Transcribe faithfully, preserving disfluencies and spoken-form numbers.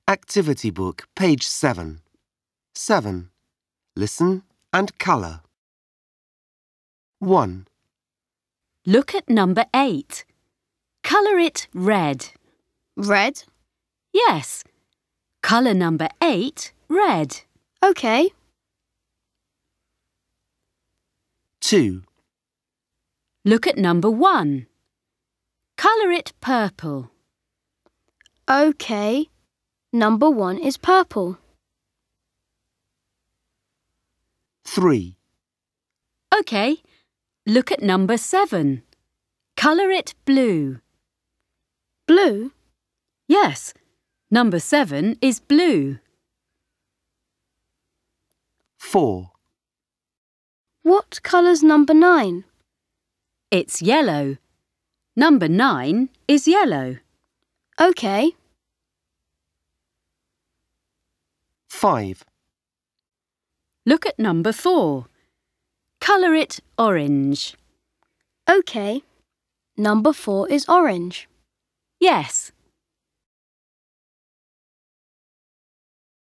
Activity book, page seven. seven. Listen and colour. one. Look at number eight. Colour it red. Red? Yes. Colour number eight red. OK. two. Look at number one. Colour it purple. OK. Number one is purple. three. OK. Look at number seven. Colour it blue. Blue? Yes. Number seven is blue. four. What colour's number nine? It's yellow. Number nine is yellow. OK. five. Look at number four. Colour it orange. OK. Number four is orange. Yes.